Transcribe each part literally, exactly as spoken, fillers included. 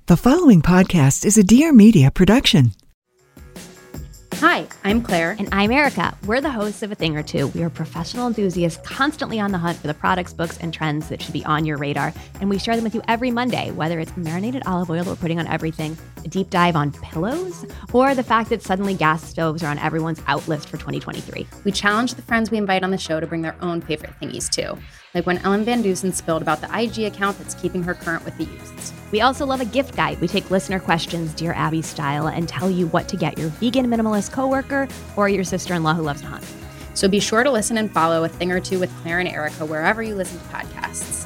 The following podcast is a Dear Media production. Hi, I'm Claire. And I'm Erica. We're the hosts of A Thing or Two. We are professional enthusiasts constantly on the hunt for the products, books, and trends that should be on your radar. And we share them with you every Monday, whether it's marinated olive oil we're putting on everything, a deep dive on pillows, or the fact that suddenly gas stoves are on everyone's out list for twenty twenty-three. We challenge the friends we invite on the show to bring their own favorite thingies too. Like when Ellen Van Dusen spilled about the I G account that's keeping her current with the youths. We also love a gift guide. We take listener questions, Dear Abby style, and tell you what to get your vegan minimalist coworker or your sister-in-law who loves to hunt. So be sure to listen and follow A Thing or Two with Claire and Erica wherever you listen to podcasts.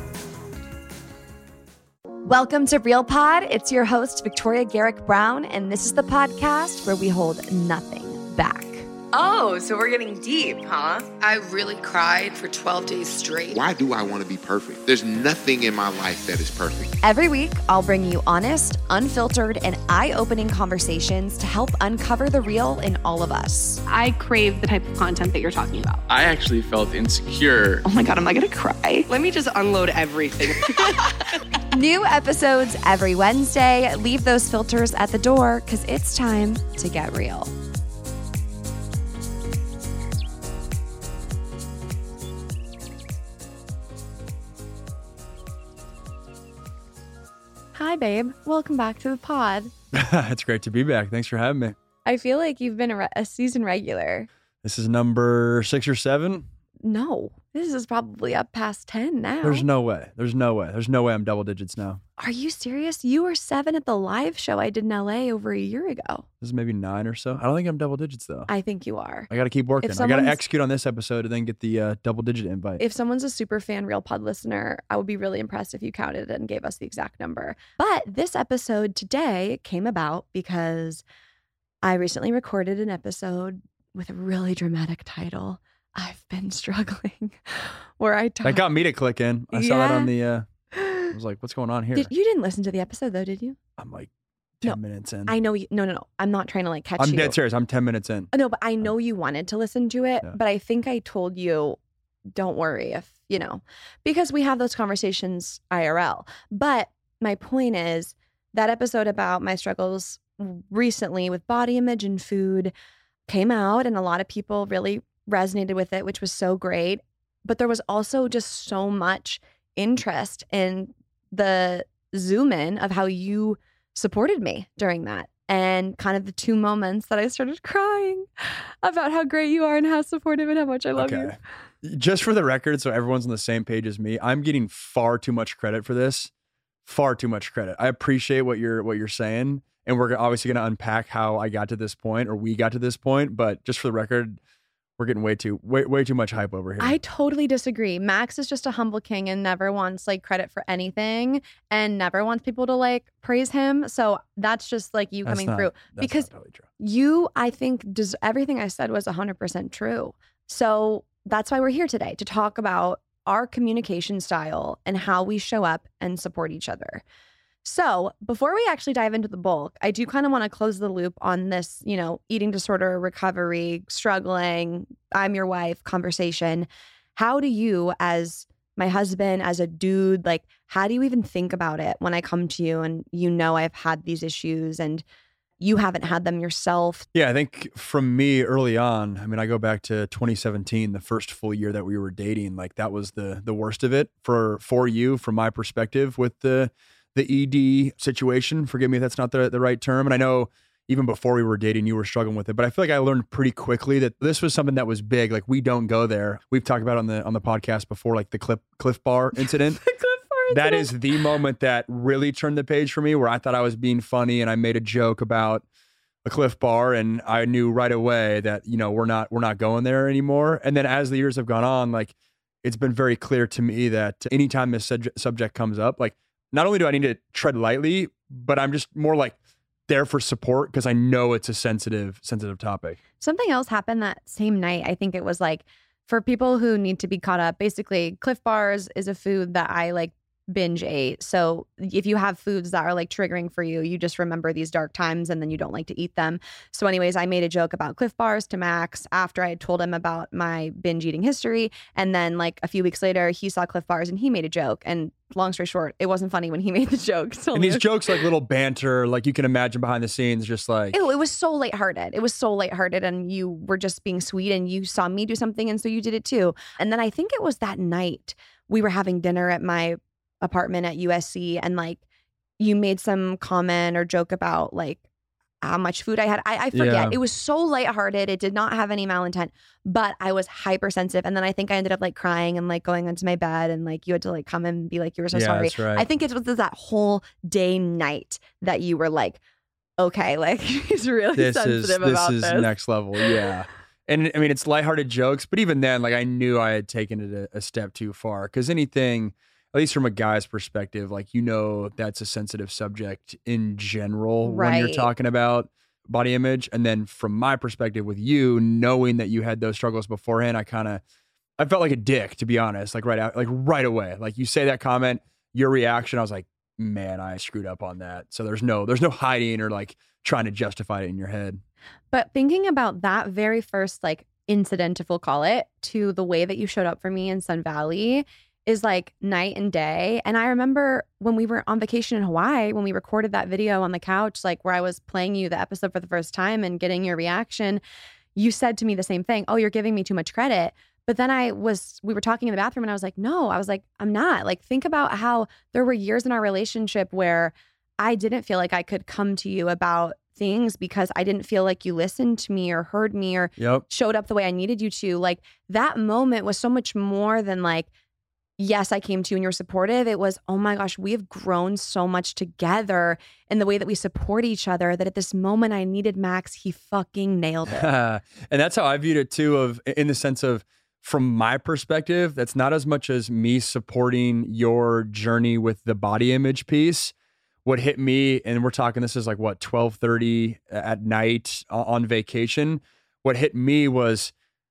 Welcome to Real Pod. It's your host, Victoria Garrick Brown, and this is the podcast where we hold nothing back. Oh, so we're getting deep, huh? I really cried for twelve days straight. Why do I want to be perfect? There's nothing in my life that is perfect. Every week, I'll bring you honest, unfiltered, and eye-opening conversations to help uncover the real in all of us. I crave the type of content that you're talking about. I actually felt insecure. Oh my God, am I gonna cry? Let me just unload everything. New episodes every Wednesday. Leave those filters at the door because it's time to get real. Hi, babe. Welcome back to the pod. It's great to be back. Thanks for having me. I feel like you've been a, re- a season regular. This is number six or seven. No, this is probably up past ten now. There's no way. There's no way. There's no way I'm double digits now. Are you serious? You were seven at the live show I did in L A over a year ago. This is maybe nine or so. I don't think I'm double digits though. I think you are. I got to keep working. I got to execute on this episode and then get the uh, double digit invite. If someone's a super fan Real Pod listener, I would be really impressed if you counted it and gave us the exact number. But this episode today came about because I recently recorded an episode with a really dramatic title. I've been struggling, where I talk. That got me to click in. I yeah. saw that on the, uh, I was like, what's going on here? Did, you didn't listen to the episode though, did you? I'm like ten no, minutes in. I know you, no, no, no. I'm not trying to like catch I'm you. dead serious. I'm ten minutes in. No, but I know you wanted to listen to it, yeah. but I think I told you, don't worry if, you know, because we have those conversations I R L. But my point is that episode about my struggles recently with body image and food came out and a lot of people really resonated with it, which was so great. But there was also just so much interest in the zoom in of how you supported me during that. And kind of the two moments that I started crying about how great you are and how supportive and how much I love okay. you. Just for the record, so everyone's on the same page as me, I'm getting far too much credit for this. Far too much credit. I appreciate what you're what you're saying. And we're obviously going to unpack how I got to this point or we got to this point. But just for the record, we're getting way too way way too much hype over here. I totally disagree. Max is just a humble king and never wants like credit for anything and never wants people to like praise him. So that's just like you that's coming not, through that's because not totally true. You, I think, does everything I said was one hundred percent true. So that's why we're here today to talk about our communication style and how we show up and support each other. So before we actually dive into the bulk, I do kind of want to close the loop on this, you know, eating disorder, recovery, struggling, I'm your wife conversation. How do you, as my husband, as a dude, like, how do you even think about it when I come to you and you know I've had these issues and you haven't had them yourself? Yeah, I think from me early on, I mean, I go back to twenty seventeen, the first full year that we were dating, like that was the the worst of it for for you, from my perspective, with the the E D situation. Forgive me if that's not the, the right term. And I know even before we were dating, you were struggling with it, but I feel like I learned pretty quickly that this was something that was big. Like, we don't go there. We've talked about on the on the podcast before, like the Cliff, Cliff Bar incident. the Cliff Bar incident. That is the moment that really turned the page for me, where I thought I was being funny and I made a joke about a Cliff Bar, and I knew right away that, you know, we're not we're not going there anymore. And then as the years have gone on, like, it's been very clear to me that anytime this sub- subject comes up, like, not only do I need to tread lightly, but I'm just more like there for support because I know it's a sensitive, sensitive topic. Something else happened that same night. I think it was like, for people who need to be caught up, basically Cliff Bars is a food that I like binge ate. So if you have foods that are like triggering for you, you just remember these dark times and then you don't like to eat them. So anyways, I made a joke about Cliff Bars to Max after I had told him about my binge eating history. And then like a few weeks later, he saw Cliff Bars and he made a joke. And long story short, it wasn't funny when he made the joke. So and these jokes, like little banter, like you can imagine behind the scenes, just like. It, it was so lighthearted. It was so lighthearted. And you were just being sweet and you saw me do something. And so you did it too. And then I think it was that night we were having dinner at my apartment at U S C, and like you made some comment or joke about like how much food I had. I, I forget. Yeah. It was so lighthearted. It did not have any malintent, but I was hypersensitive. And then I think I ended up like crying and like going into my bed, and like you had to like come and be like, you were so Yeah, sorry. that's right. I think it was that whole day night that you were like, okay, like he's really this sensitive is this about is this. next level. Yeah. And I mean, it's lighthearted jokes, but even then, like I knew I had taken it a, a step too far, because anything, at least from a guy's perspective, like, you know, that's a sensitive subject in general when you're Right. talking about body image. And then from my perspective with you, knowing that you had those struggles beforehand, I kind of, I felt like a dick, to be honest, like right out, like right away, like you say that comment, your reaction, I was like, man, I screwed up on that. So there's no, there's no hiding or like trying to justify it in your head. But thinking about that very first like incident, if we'll call it, to the way that you showed up for me in Sun Valley is like night and day. And I remember when we were on vacation in Hawaii, when we recorded that video on the couch, like where I was playing you the episode for the first time and getting your reaction, you said to me the same thing. Oh, you're giving me too much credit. But then I was, we were talking in the bathroom and I was like, no, I was like, I'm not. Like, think about how there were years in our relationship where I didn't feel like I could come to you about things because I didn't feel like you listened to me or heard me or Yep. showed up the way I needed you to. Like, that moment was so much more than like, yes, I came to you and you're supportive. It was, oh my gosh, we have grown so much together in the way that we support each other that at this moment I needed Max. He fucking nailed it. And that's how I viewed it too, of in the sense of, from my perspective, that's not as much as me supporting your journey with the body image piece. What hit me, and we're talking, this is like what, twelve thirty at night on vacation. What hit me was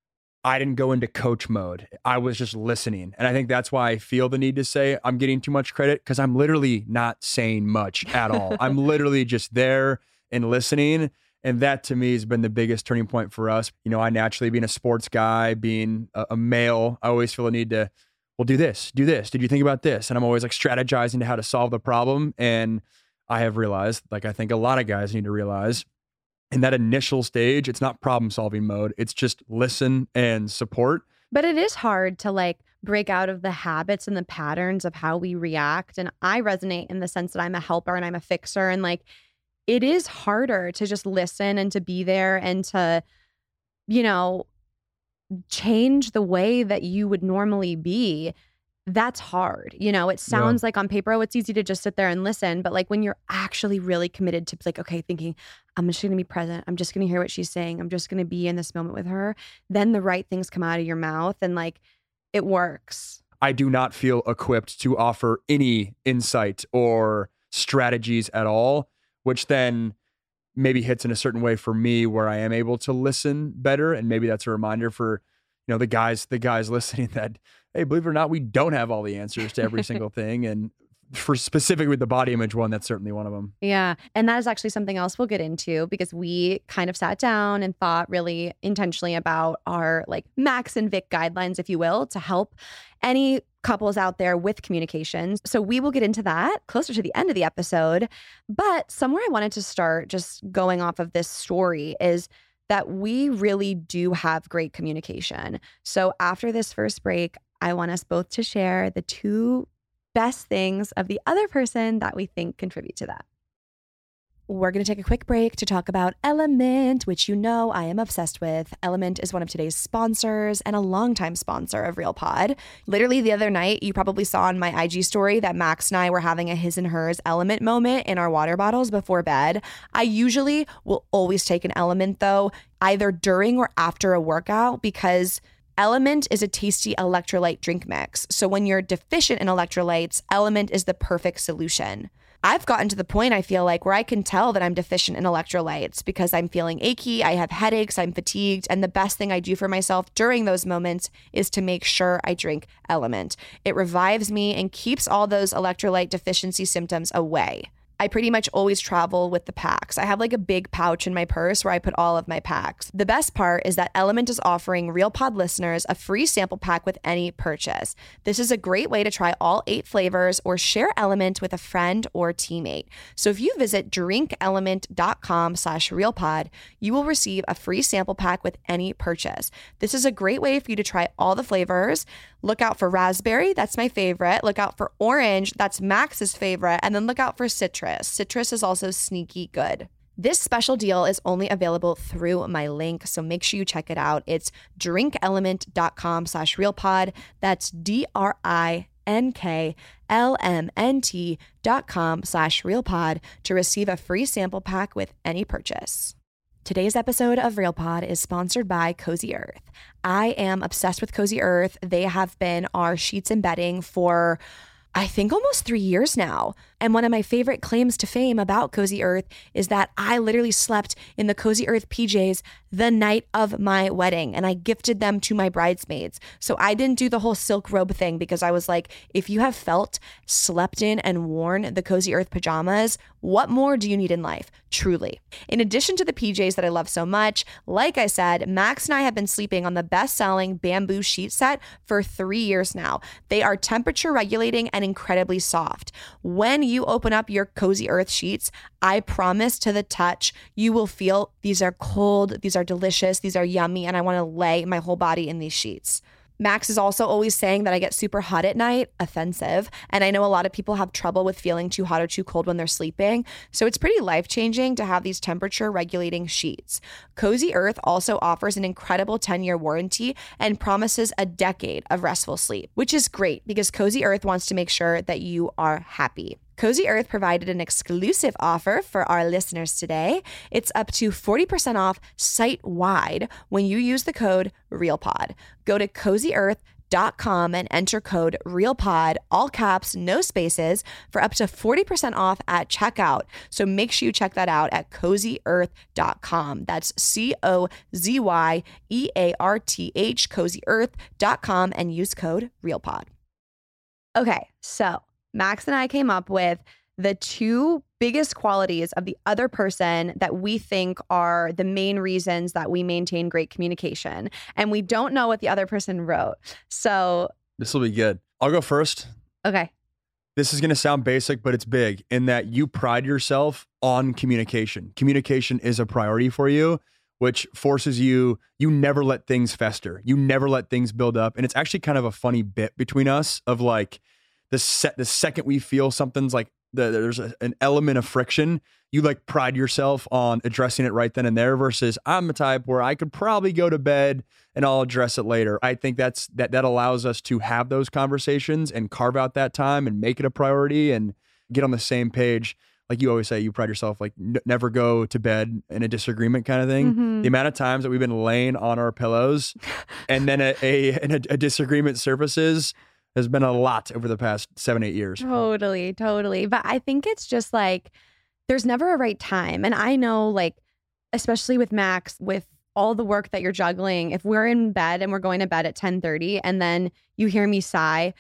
I didn't go into coach mode. I was just listening. And I think that's why I feel the need to say I'm getting too much credit, because I'm literally not saying much at all. I'm literally just there and listening. And that to me has been the biggest turning point for us. You know, I naturally, being a sports guy, being a, a male, I always feel a need to, well, do this, do this. Did you think about this? And I'm always like strategizing to how to solve the problem. And I have realized, like I think a lot of guys need to realize, in that initial stage, it's not problem solving mode. It's just listen and support. But it is hard to like break out of the habits and the patterns of how we react. And I resonate in the sense that I'm a helper and I'm a fixer. And like, it is harder to just listen and to be there and to, you know, change the way that you would normally be. That's hard. You know, it sounds Yeah. like on paper, oh, it's easy to just sit there and listen. But like when you're actually really committed to like, okay, thinking, I'm just going to be present. I'm just going to hear what she's saying. I'm just going to be in this moment with her. Then the right things come out of your mouth and like it works. I do not feel equipped to offer any insight or strategies at all, which then maybe hits in a certain way for me where I am able to listen better. And maybe that's a reminder for, you know, the guys, the guys listening that, hey, believe it or not, we don't have all the answers to every single thing. And for specifically with the body image one, that's certainly one of them. Yeah. And that is actually something else we'll get into, because we kind of sat down and thought really intentionally about our like Max and Vic guidelines, if you will, to help any couples out there with communications. So we will get into that closer to the end of the episode. But somewhere I wanted to start, just going off of this story, is that we really do have great communication. So after this first break, I want us both to share the two best things of the other person that we think contribute to that. We're going to take a quick break to talk about Element, which you know I am obsessed with. Element is one of today's sponsors and a longtime sponsor of Real Pod. Literally the other night, you probably saw on my I G story that Max and I were having a his and hers Element moment in our water bottles before bed. I usually will always take an Element though, either during or after a workout, because Element is a tasty electrolyte drink mix. So when you're deficient in electrolytes, Element is the perfect solution. I've gotten to the point, I feel like, where I can tell that I'm deficient in electrolytes because I'm feeling achy, I have headaches, I'm fatigued, and the best thing I do for myself during those moments is to make sure I drink Element. It revives me and keeps all those electrolyte deficiency symptoms away. I pretty much always travel with the packs. I have like a big pouch in my purse where I put all of my packs. The best part is that Element is offering Real Pod listeners a free sample pack with any purchase. This is a great way to try all eight flavors or share Element with a friend or teammate. So if you visit drinkelement.com slash realpod, you will receive a free sample pack with any purchase. This is a great way for you to try all the flavors. Look out for raspberry, that's my favorite. Look out for orange, that's Max's favorite. And then look out for citrus. Citrus is also sneaky good. This special deal is only available through my link, so make sure you check it out. It's drinkelement.com slash realpod. That's D-R-I-N-K-L-M-N-T dot com slash realpod to receive a free sample pack with any purchase. Today's episode of Real Pod is sponsored by Cozy Earth. I am obsessed with Cozy Earth. They have been our sheets and bedding for, I think, almost three years now. And one of my favorite claims to fame about Cozy Earth is that I literally slept in the Cozy Earth P Js the night of my wedding, and I gifted them to my bridesmaids. So I didn't do the whole silk robe thing because I was like, if you have felt, slept in, and worn the Cozy Earth pajamas, what more do you need in life? Truly. In addition to the P Js that I love so much, like I said, Max and I have been sleeping on the best-selling bamboo sheet set for three years now. They are temperature regulating and incredibly soft. When you open up your Cozy Earth sheets, I promise to the touch, you will feel these are cold, these are delicious, these are yummy, and I want to lay my whole body in these sheets. Max is also always saying that I get super hot at night. Offensive. And I know a lot of people have trouble with feeling too hot or too cold when they're sleeping. So it's pretty life-changing to have these temperature regulating sheets. Cozy Earth also offers an incredible ten-year warranty and promises a decade of restful sleep, which is great because Cozy Earth wants to make sure that you are happy. Cozy Earth provided an exclusive offer for our listeners today. It's up to forty percent off site-wide when you use the code REALPOD. Go to cozy earth dot com and enter code REALPOD, all caps, no spaces, for up to forty percent off at checkout. So make sure you check that out at cozy earth dot com. That's C O Z Y E A R T H, cozy earth dot com, and use code REALPOD. Okay, so Max and I came up with the two biggest qualities of the other person that we think are the main reasons that we maintain great communication. And we don't know what the other person wrote. So this will be good. I'll go first. Okay. This is going to sound basic, but it's big in that you pride yourself on communication. Communication is a priority for you, which forces you, you never let things fester. You never let things build up. And it's actually kind of a funny bit between us of like, The set the second we feel something's like the, there's a, an element of friction, you like pride yourself on addressing it right then and there versus I'm the type where I could probably go to bed and I'll address it later. I think that's that that allows us to have those conversations and carve out that time and make it a priority and get on the same page. Like you always say, you pride yourself like n- never go to bed in a disagreement kind of thing. Mm-hmm. The amount of times that we've been laying on our pillows and then a, a, a, a disagreement surfaces has been a lot over the past seven, eight years. Totally, totally. But I think it's just like, there's never a right time. And I know, like, especially with Max, with all the work that you're juggling, if we're in bed and we're going to bed at ten thirty and then you hear me sigh,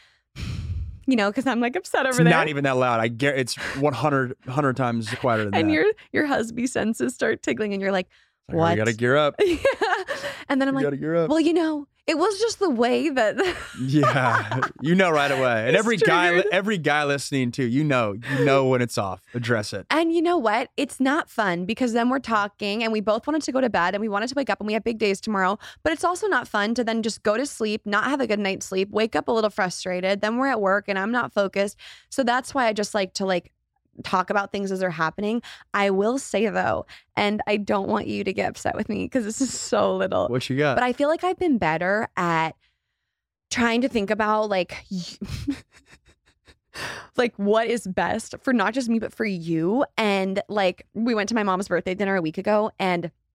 you know, because I'm like upset over it's there. Not even that loud. I get it's one hundred, one hundred times quieter than and that. And your your husband senses start tickling and you're like, like, what? You got to gear up. Yeah. And then I'm you like, gotta gear up. Well, you know, it was just the way that. Yeah, you know right away. And every triggered. guy, every guy listening too, you know, you know when it's off. Address it. And you know what? It's not fun because then we're talking and we both wanted to go to bed and we wanted to wake up and we have big days tomorrow. But it's also not fun to then just go to sleep, not have a good night's sleep, wake up a little frustrated. Then we're at work and I'm not focused. So that's why I just like to like talk about things as they're happening. I will say though, and I don't want you to get upset with me because this is so little. What you got? But I feel like I've been better at trying to think about like, like what is best for not just me, but for you. And like we went to my mom's birthday dinner a week ago and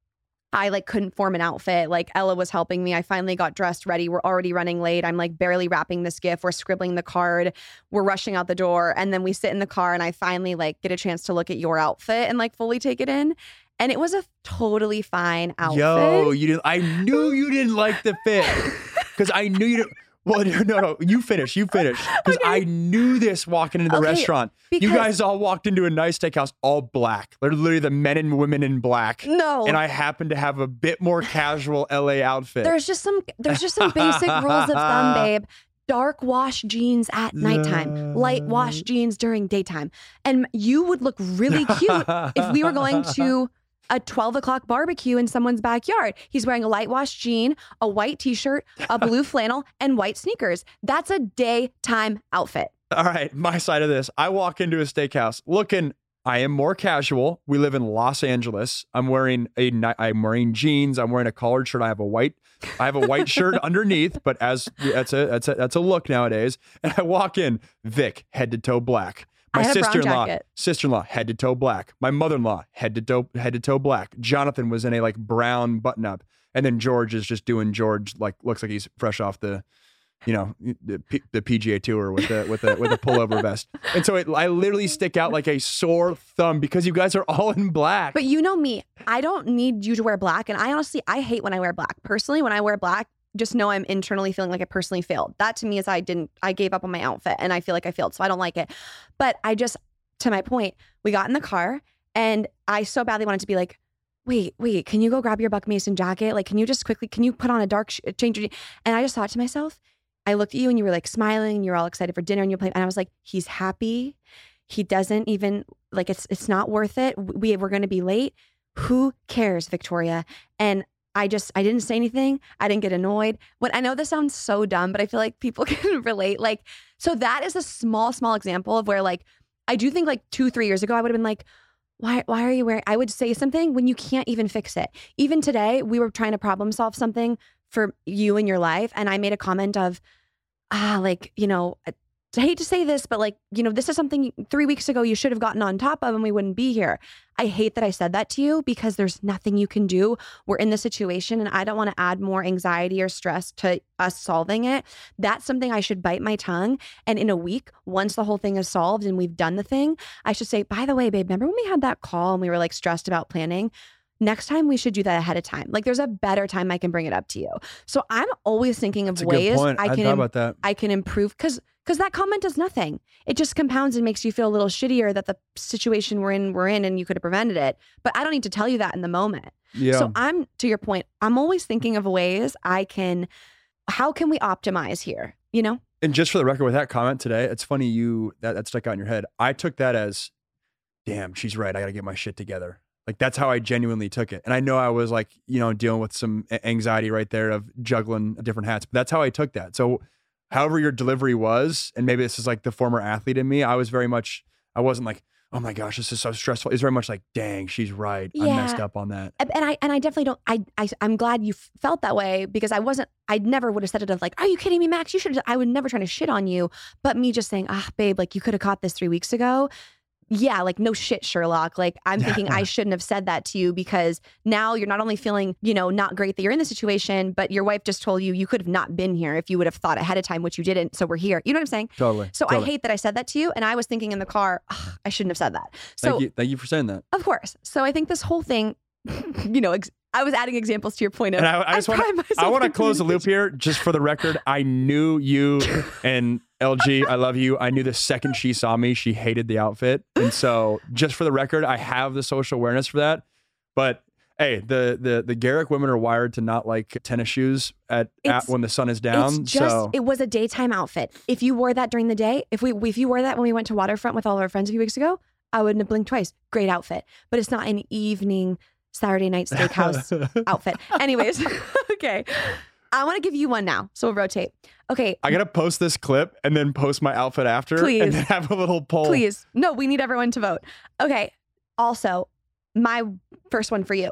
I like couldn't form an outfit. Like Ella was helping me. I finally got dressed, ready. We're already running late. I'm like barely wrapping this gift. We're scribbling the card. We're rushing out the door. And then we sit in the car and I finally like get a chance to look at your outfit and like fully take it in. And it was a totally fine outfit. Yo, you didn't, I knew you didn't like the fit because I knew you didn't. Well, no, no, you finish, you finish. Because okay. I knew this walking into the okay, restaurant. You guys all walked into a nice steakhouse, all black. They're literally the men and women in black. No. And I happened to have a bit more casual L A outfit. There's just some, there's just some basic rules of thumb, babe. Dark wash jeans at nighttime, light wash jeans during daytime. And you would look really cute if we were going to a twelve o'clock barbecue in someone's backyard. He's wearing a light wash jean, a white t-shirt, a blue flannel, and white sneakers. That's a daytime outfit. All right, my side of this. I walk into a steakhouse looking, I am more casual. We live in Los Angeles. I'm wearing a, I'm wearing jeans. I'm wearing a collared shirt. I have a white, I have a white shirt underneath, but as that's a, that's a, that's a look nowadays. And I walk in, Vic, head to toe black. My sister-in-law, sister-in-law, head to toe black. My mother-in-law, head to toe, head to toe black. Jonathan was in a like brown button-up, and then George is just doing George like looks like he's fresh off the, you know, the, P, the P G A Tour with the with the with a pullover vest. And so it, I literally stick out like a sore thumb because you guys are all in black. But you know me, I don't need you to wear black, and I honestly I hate when I wear black. Personally, when I wear black, just know I'm internally feeling like I personally failed. That to me is I didn't, I gave up on my outfit and I feel like I failed. So I don't like it. But I just, to my point, we got in the car and I so badly wanted to be like, wait, wait, can you go grab your Buck Mason jacket? Like, can you just quickly, can you put on a dark sh- change? Your, and I just thought to myself, I looked at you and you were like smiling and you were all excited for dinner and you're playing. And I was like, he's happy. He doesn't even, like, it's, it's not worth it. We, we're going to be late. Who cares, Victoria? And I just, I didn't say anything. I didn't get annoyed. When I know this sounds so dumb, but I feel like people can relate. Like, so that is a small, small example of where like, I do think like two, three years ago, I would have been like, why, why are you wearing, I would say something when you can't even fix it. Even today, we were trying to problem solve something for you in your life. And I made a comment of, ah, like, you know, I hate to say this, but like, you know, this is something three weeks ago you should have gotten on top of and we wouldn't be here. I hate that I said that to you because there's nothing you can do. We're in this situation and I don't want to add more anxiety or stress to us solving it. That's something I should bite my tongue. And in a week, once the whole thing is solved and we've done the thing, I should say, by the way, babe, remember when we had that call and we were like stressed about planning? Next time we should do that ahead of time. Like there's a better time I can bring it up to you. So I'm always thinking of That's ways I I can thought about that. I can improve because because that comment does nothing. It just compounds and makes you feel a little shittier that the situation we're in we're in and you could have prevented it. But I don't need to tell you that in the moment. Yeah. So I'm to your point, I'm always thinking of ways I can how can we optimize here, you know? And just for the record with that comment today, it's funny you that, that stuck out in your head. I took that as, damn, she's right. I got to get my shit together. Like that's how I genuinely took it. And I know I was like, you know, dealing with some anxiety right there of juggling different hats, but that's how I took that. So however your delivery was, and maybe this is like the former athlete in me, I was very much, I wasn't like, oh my gosh, this is so stressful. It's very much like, dang, she's right. Yeah. I messed up on that. And I and I definitely don't, I, I, I'm glad you felt that way because I wasn't, I never would have said it of like, are you kidding me, Max? You should, I would never try to shit on you. But me just saying, ah, babe, like you could have caught this three weeks ago. Yeah, like no shit, Sherlock. Like I'm thinking I shouldn't have said that to you because now you're not only feeling, you know, not great that you're in the situation, but your wife just told you you could have not been here if you would have thought ahead of time, which you didn't. So we're here. You know what I'm saying? Totally. So totally. I hate that I said that to you. And I was thinking in the car, I shouldn't have said that. So thank you. Thank you for saying that. Of course. So I think this whole thing, you know, ex- I was adding examples to your point of. And I, I just want to. I want to close the loop here, just for the record. I knew you and L G. I love you. I knew the second she saw me, she hated the outfit, and so just for the record, I have the social awareness for that. But hey, the the the Garrick women are wired to not like tennis shoes at, at when the sun is down. It's just so it was a daytime outfit. If you wore that during the day, if we if you wore that when we went to Waterfront with all of our friends a few weeks ago, I wouldn't have blinked twice. Great outfit, but it's not an evening Saturday night steakhouse outfit. Anyways, okay. I want to give you one now. So we'll rotate. Okay. I got to post this clip and then post my outfit after. Please. And then have a little poll. Please. No, we need everyone to vote. Okay. Also, my first one for you,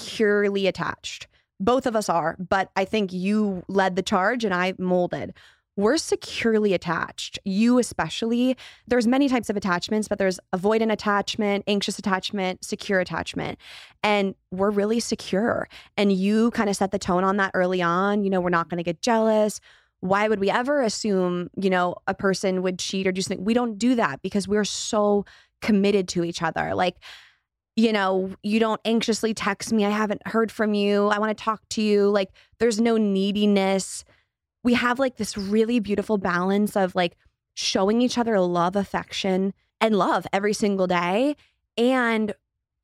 securely attached. Both of us are, but I think you led the charge and I molded. we're securely attached. You especially. There's many types of attachments, but there's avoidant attachment, anxious attachment, secure attachment. And we're really secure. And you kind of set the tone on that early on. You know, we're not going to get jealous. Why would we ever assume, you know, a person would cheat or do something? We don't do that because we're so committed to each other. Like, you know, you don't anxiously text me. I haven't heard from you. I want to talk to you. Like, there's no neediness. We have like this really beautiful balance of like showing each other love, affection, and love every single day. And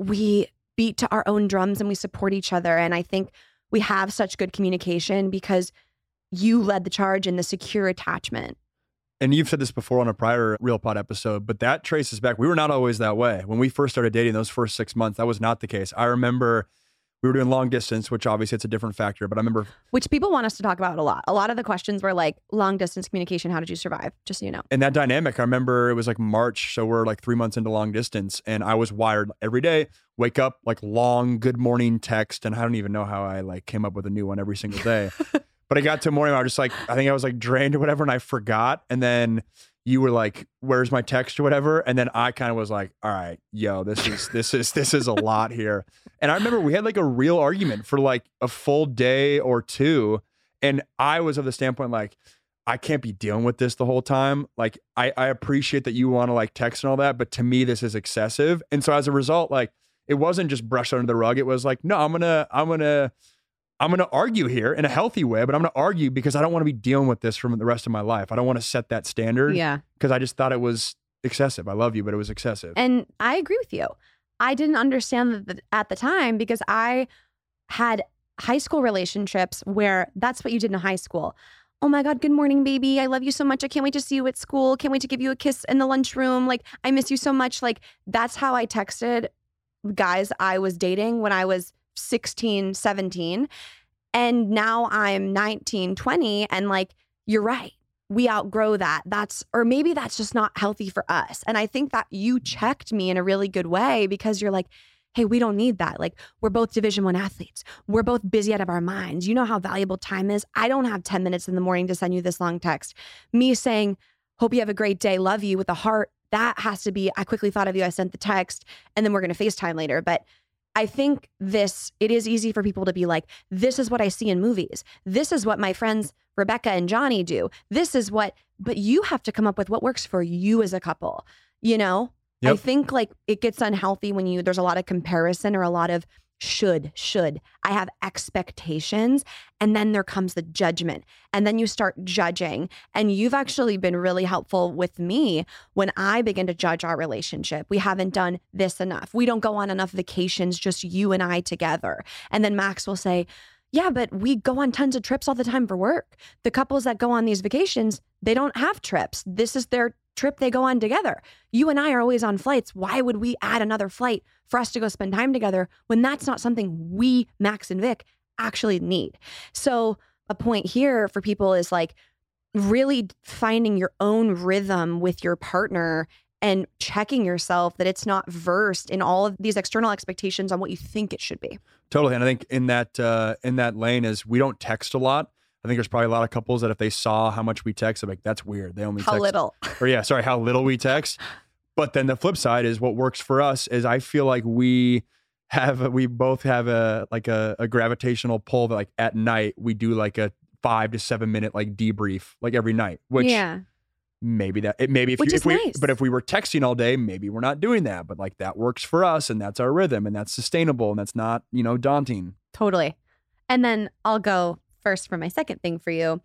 we beat to our own drums and we support each other. And I think we have such good communication because you led the charge in the secure attachment. And you've said this before on a prior Real Pod episode, but that traces back. We were not always that way. When we first started dating, those first six months, that was not the case. I remember we were doing long distance, which obviously it's a different factor, but I remember... Which people want us to talk about a lot. A lot of the questions were like, long distance communication, how did you survive? Just so you know. And that dynamic, I remember it was like March, so we're like three months into long distance, and I was wired every day, wake up, like long good morning text, and I don't even know how I like came up with a new one every single day. But I got to a morning, I was just like, I think I was like drained or whatever, and I forgot, and then you were like, where's my text or whatever? And then I kind of was like, all right, yo, this is, this is, this is a lot here. And I remember we had like a real argument for like a full day or two. And I was of the standpoint, like, I can't be dealing with this the whole time. Like, I, I appreciate that you want to like text and all that, but to me, this is excessive. And so as a result, like, it wasn't just brushed under the rug. It was like, no, I'm going to, I'm going to, I'm going to argue here in a healthy way, but I'm going to argue because I don't want to be dealing with this for the rest of my life. I don't want to set that standard. Yeah. Because I just thought it was excessive. I love you, but it was excessive. And I agree with you. I didn't understand that at the time because I had high school relationships where that's what you did in high school. Oh my God, good morning, baby. I love you so much. I can't wait to see you at school. Can't wait to give you a kiss in the lunchroom. Like, I miss you so much. Like, that's how I texted guys I was dating when I was sixteen, seventeen. And now I'm nineteen, twenty. And like, you're right. We outgrow that. That's, or maybe that's just not healthy for us. And I think that you checked me in a really good way because you're like, hey, we don't need that. Like, we're both Division One athletes. We're both busy out of our minds. You know how valuable time is. I don't have ten minutes in the morning to send you this long text. Me saying, hope you have a great day, love you with a heart. That has to be, I quickly thought of you. I sent the text and then we're going to FaceTime later. But I think this, it is easy for people to be like, this is what I see in movies. This is what my friends Rebecca and Johnny do. This is what, but you have to come up with what works for you as a couple, you know? Yep. I think like it gets unhealthy when you, there's a lot of comparison or a lot of should, should. I have expectations. And then there comes the judgment. And then you start judging. And you've actually been really helpful with me when I begin to judge our relationship. We haven't done this enough. We don't go on enough vacations, just you and I together. And then Max will say, yeah, but we go on tons of trips all the time for work. The couples that go on these vacations, they don't have trips. This is their trip they go on together. You and I are always on flights. Why would we add another flight for us to go spend time together when that's not something we, Max and Vic, actually need? So a point here for people is like really finding your own rhythm with your partner and checking yourself that it's not versed in all of these external expectations on what you think it should be. Totally. And I think in that uh, in that lane is we don't text a lot. I think there's probably a lot of couples that if they saw how much we text, they're like, that's weird. They only how text. little. Or yeah, sorry, how little we text. But then the flip side is what works for us is I feel like we have, we both have a, like a, a gravitational pull that like at night we do like a five to seven minute like debrief like every night, which yeah. maybe that, it maybe if, which you, is if we, nice. but if we were texting all day, maybe we're not doing that, but like that works for us and that's our rhythm and that's sustainable and that's not, you know, daunting. Totally. And then I'll go first for my second thing for you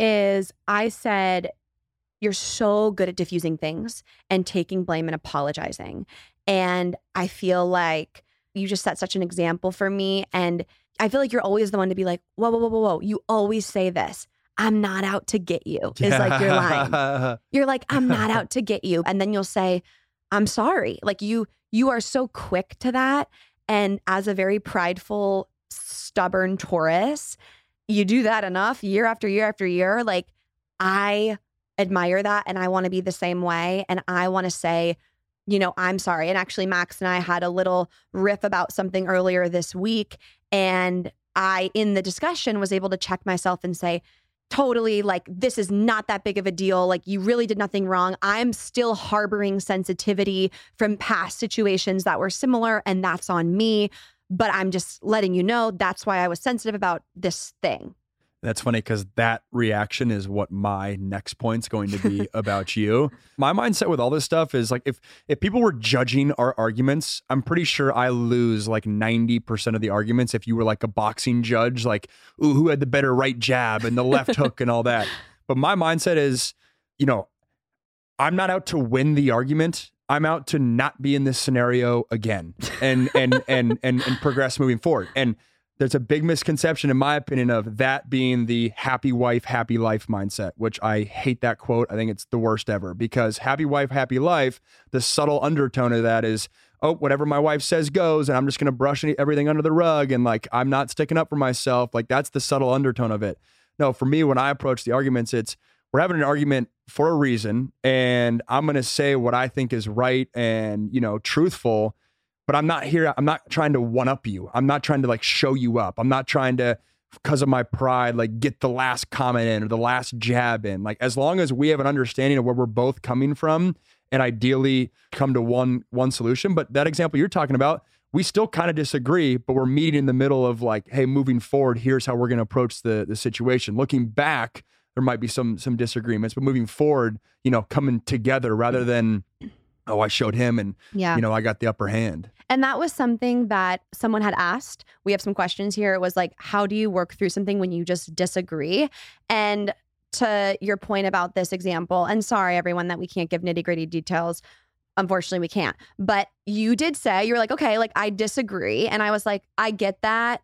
is I said, you're so good at diffusing things and taking blame and apologizing. And I feel like you just set such an example for me. And I feel like you're always the one to be like, whoa, whoa, whoa, whoa, whoa. You always say this. I'm not out to get you is yeah. like your line. You're like, I'm not out to get you. And then you'll say, I'm sorry. Like you, you are so quick to that. And as a very prideful, stubborn Taurus, you do that enough year after year after year. Like I admire that. And I want to be the same way. And I want to say, you know, I'm sorry. And actually Max and I had a little riff about something earlier this week. And I, in the discussion was able to check myself and say, totally like, this is not that big of a deal. Like, you really did nothing wrong. I'm still harboring sensitivity from past situations that were similar, and that's on me. But I'm just letting you know that's why I was sensitive about this thing. That's funny because that reaction is what my next point's going to be about you. My mindset with all this stuff is like, if if people were judging our arguments, I'm pretty sure I lose like ninety percent of the arguments. If you were like a boxing judge, like, ooh, who had the better right jab and the left hook and all that. But my mindset is, you know, I'm not out to win the argument. I'm out to not be in this scenario again and and and and and progress moving forward. And there's a big misconception, in my opinion, of that being the happy wife, happy life mindset, which I hate that quote. I think it's the worst ever, because happy wife, happy life, the subtle undertone of that is, oh, whatever my wife says goes, and I'm just going to brush everything under the rug, and like, I'm not sticking up for myself. Like, that's the subtle undertone of it. No, for me, when I approach the arguments, it's, we're having an argument for a reason, and I'm going to say what I think is right and, you know, truthful. But I'm not here. I'm not trying to one up you. I'm not trying to like show you up. I'm not trying to, because of my pride, like get the last comment in or the last jab in. Like, as long as we have an understanding of where we're both coming from and ideally come to one, one solution. But that example you're talking about, we still kind of disagree, but we're meeting in the middle of like, hey, moving forward, here's how we're going to approach the, the situation. Looking back, there might be some, some disagreements, but moving forward, you know, coming together rather than, oh, I showed him and, yeah. you know, I got the upper hand. And that was something that someone had asked. We have some questions here. It was like, how do you work through something when you just disagree? And to your point about this example, and sorry, everyone, that we can't give nitty gritty details. Unfortunately, we can't. But you did say, you were like, okay, like, I disagree. And I was like, I get that,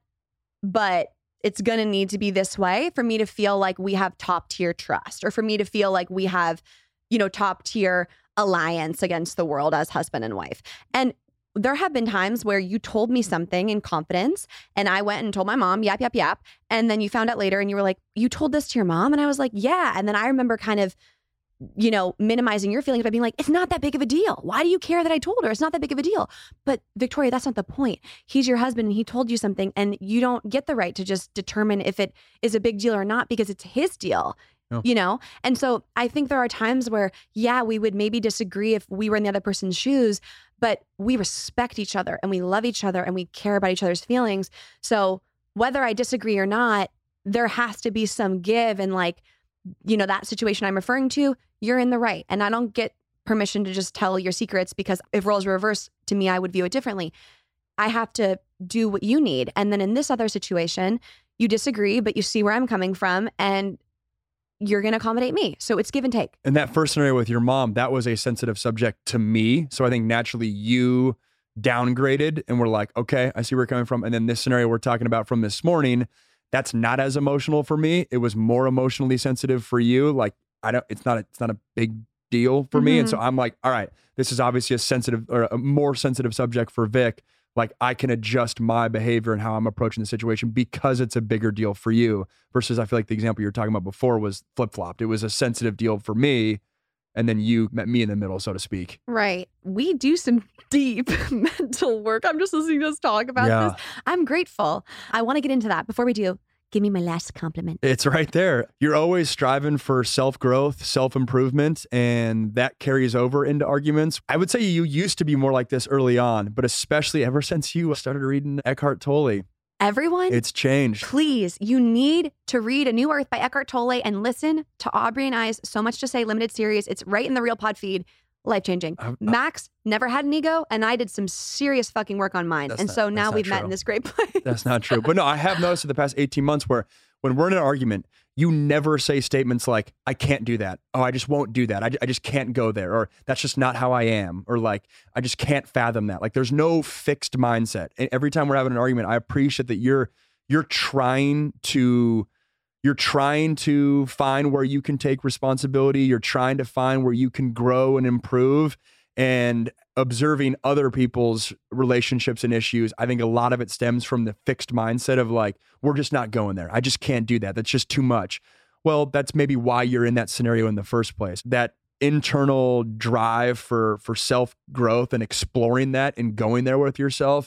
but it's going to need to be this way for me to feel like we have top tier trust, or for me to feel like we have, you know, top tier alliance against the world as husband and wife. And there have been times where you told me something in confidence and I went and told my mom, yap, yap, yap. And then you found out later and you were like, you told this to your mom? And I was like, yeah. And then I remember kind of, you know, minimizing your feelings by being like, it's not that big of a deal. Why do you care that I told her? It's not that big of a deal. But Victoria, that's not the point. He's your husband and he told you something, and you don't get the right to just determine if it is a big deal or not because it's his deal. No. You know? And so I think there are times where, yeah, we would maybe disagree if we were in the other person's shoes, but we respect each other and we love each other and we care about each other's feelings. So whether I disagree or not, there has to be some give. And like, you know, that situation I'm referring to, you're in the right. And I don't get permission to just tell your secrets, because if roles were reversed to me, I would view it differently. I have to do what you need. And then in this other situation, you disagree, but you see where I'm coming from and you're going to accommodate me. So it's give and take. And that first scenario with your mom, that was a sensitive subject to me. So I think naturally you downgraded and we're like, okay, I see where you're coming from. And then this scenario we're talking about from this morning, that's not as emotional for me. It was more emotionally sensitive for you. Like, I don't, it's not, a, it's not a big deal for mm-hmm. me. And so I'm like, all right, this is obviously a sensitive or a more sensitive subject for Vic. Like, I can adjust my behavior and how I'm approaching the situation because it's a bigger deal for you, versus I feel like the example you were talking about before was flip-flopped. It was a sensitive deal for me, and then you met me in the middle, so to speak. Right. We do some deep mental work. I'm just listening to us talk about yeah. this. I'm grateful. I want to get into that. Before we do, give me my last compliment. It's right there. You're always striving for self-growth, self-improvement, and that carries over into arguments. I would say you used to be more like this early on, but especially ever since you started reading Eckhart Tolle. Everyone, it's changed. Please, you need to read A New Earth by Eckhart Tolle and listen to Aubrey and I's So Much to Say limited series. It's right in the Real Pod feed. Life-changing. Uh, Max never had an ego, and I did some serious fucking work on mine. And not, so now we've true. met in this great place. That's not true. But no, I have noticed in the past eighteen months where when we're in an argument, you never say statements like, I can't do that. Oh, I just won't do that. I, I just can't go there. Or that's just not how I am. Or like, I just can't fathom that. Like, there's no fixed mindset. And every time we're having an argument, I appreciate that you're you're trying to You're trying to find where you can take responsibility. You're trying to find where you can grow and improve, and observing other people's relationships and issues. I think a lot of it stems from the fixed mindset of like, we're just not going there. I just can't do that. That's just too much. Well, that's maybe why you're in that scenario in the first place. That internal drive for, for self-growth and exploring that and going there with yourself,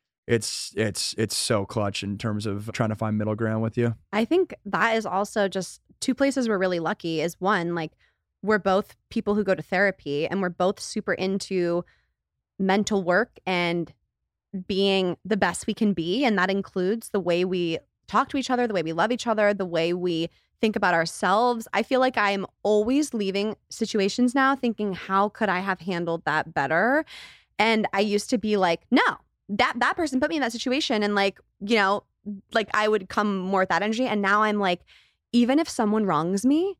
It's it's it's so clutch in terms of trying to find middle ground with you. I think that is also just two places we're really lucky is one, like we're both people who go to therapy and we're both super into mental work and being the best we can be. And that includes the way we talk to each other, the way we love each other, the way we think about ourselves. I feel like I'm always leaving situations now thinking, how could I have handled that better? And I used to be like, no, that that person put me in that situation. And like, you know, like I would come more with that energy. And now I'm like, even if someone wrongs me,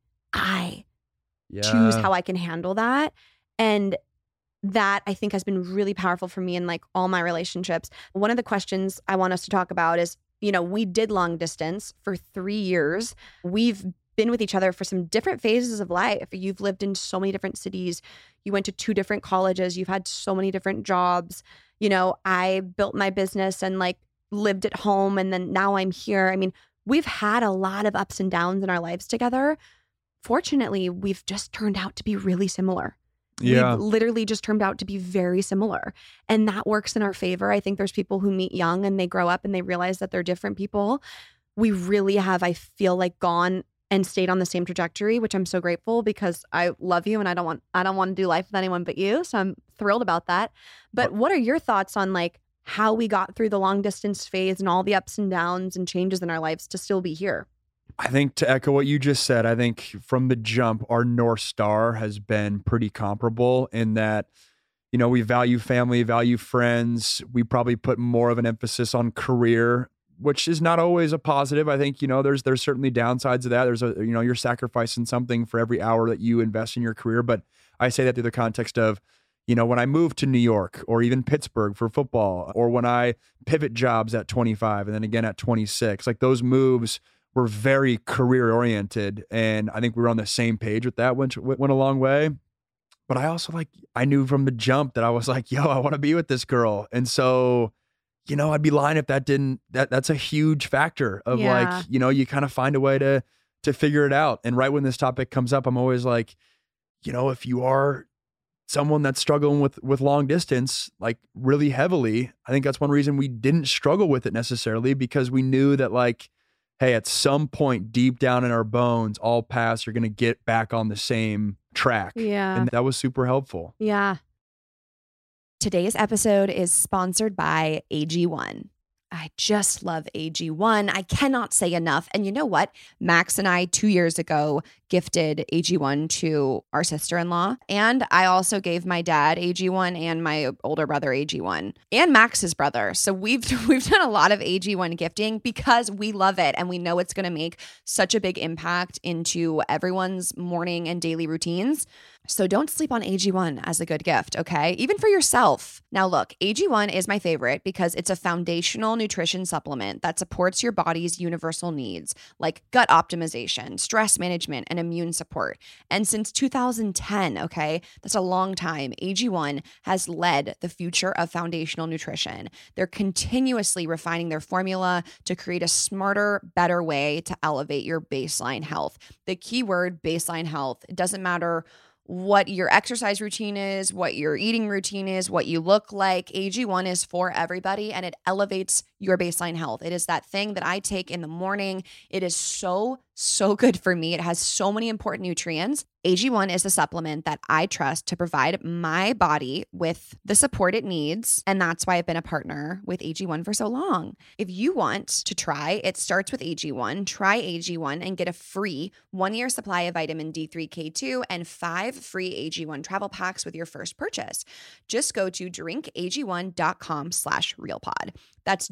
I yeah. choose how I can handle that. And that I think has been really powerful for me in like all my relationships. One of the questions I want us to talk about is, you know, we did long distance for three years. We've been with each other for some different phases of life. You've lived in so many different cities. You went to two different colleges. You've had so many different jobs. You know, I built my business and like lived at home. And then now I'm here. I mean, we've had a lot of ups and downs in our lives together. Fortunately, we've just turned out to be really similar. Yeah. We've literally just turned out to be very similar. And that works in our favor. I think there's people who meet young and they grow up and they realize that they're different people. We really have, I feel like, gone and stayed on the same trajectory, which I'm so grateful because I love you and I don't want I don't want to do life with anyone but you. So I'm thrilled about that. But what are your thoughts on like how we got through the long distance phase and all the ups and downs and changes in our lives to still be here? I think to echo what you just said, I think from the jump, our North Star has been pretty comparable in that, you know, we value family, value friends. We probably put more of an emphasis on career, which is not always a positive. I think, you know, there's there's certainly downsides of that. There's a, you know, you're sacrificing something for every hour that you invest in your career. But I say that through the context of, you know, when I moved to New York or even Pittsburgh for football, or when I pivot jobs at twenty-five and then again at twenty-six, like those moves were very career oriented. And I think we were on the same page with that, which went a long way. But I also like, I knew from the jump that I was like, yo, I want to be with this girl. And so, you know, I'd be lying if that didn't, that that's a huge factor of yeah. like, you know, you kind of find a way to, to figure it out. And right when this topic comes up, I'm always like, you know, if you are someone that's struggling with, with long distance, like really heavily, I think that's one reason we didn't struggle with it necessarily, because we knew that like, hey, at some point deep down in our bones, all paths are going to get back on the same track. Yeah. And that was super helpful. Yeah. Today's episode is sponsored by A G one. I just love A G one. I cannot say enough. And you know what? Max and I, two years ago, gifted A G one to our sister-in-law. And I also gave my dad A G one and my older brother A G one and Max's brother. So we've we've done a lot of A G one gifting because we love it and we know it's going to make such a big impact into everyone's morning and daily routines. So don't sleep on A G one as a good gift, okay? Even for yourself. Now look, A G one is my favorite because it's a foundational nutrition supplement that supports your body's universal needs like gut optimization, stress management, and immune support. And since two thousand ten, okay, that's a long time, A G one has led the future of foundational nutrition. They're continuously refining their formula to create a smarter, better way to elevate your baseline health. The keyword baseline health, it doesn't matter what your exercise routine is, what your eating routine is, what you look like. A G one is for everybody and it elevates your baseline health. It is that thing that I take in the morning. It is so, so good for me. It has so many important nutrients. A G one is a supplement that I trust to provide my body with the support it needs. And that's why I've been a partner with A G one for so long. If you want to try, it starts with A G one. Try A G one and get a free one-year supply of vitamin D three K two and five free A G one travel packs with your first purchase. Just go to drinkag1.com slash realpod. That's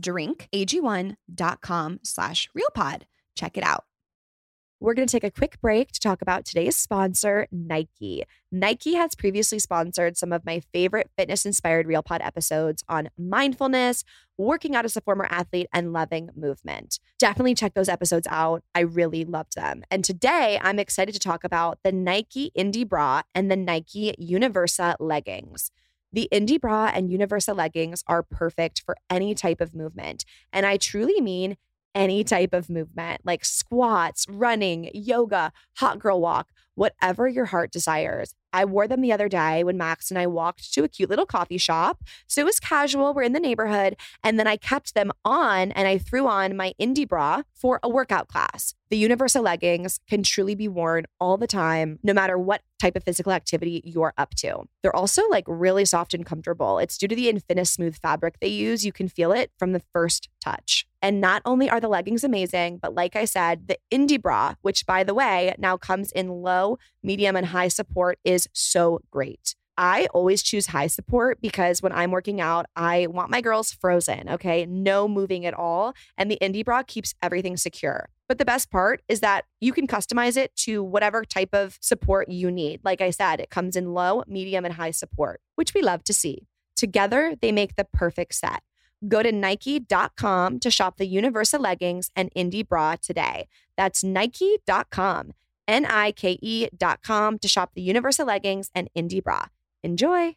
drinkag1.com slash realpod. Check it out. We're going to take a quick break to talk about today's sponsor, Nike. Nike has previously sponsored some of my favorite fitness-inspired RealPod episodes on mindfulness, working out as a former athlete, and loving movement. Definitely check those episodes out. I really loved them. And today, I'm excited to talk about the Nike Indy Bra and the Nike Universa leggings. The Indy Bra and Universa leggings are perfect for any type of movement. And I truly mean any type of movement like squats, running, yoga, hot girl walk, whatever your heart desires. I wore them the other day when Max and I walked to a cute little coffee shop. So it was casual. We're in the neighborhood. And then I kept them on and I threw on my indie bra for a workout class. The Universal leggings can truly be worn all the time, no matter what type of physical activity you're up to. They're also like really soft and comfortable. It's due to the Infinismooth fabric they use. You can feel it from the first touch. And not only are the leggings amazing, but like I said, the indie bra, which by the way, now comes in low, medium, and high support, is so great. I always choose high support because when I'm working out, I want my girls frozen, okay? No moving at all. And the indie bra keeps everything secure. But the best part is that you can customize it to whatever type of support you need. Like I said, it comes in low, medium, and high support, which we love to see. Together, they make the perfect set. Go to Nike dot com to shop the Universal leggings and indie bra today. That's Nike dot com, N I K E dot com to shop the Universal leggings and indie bra. Enjoy.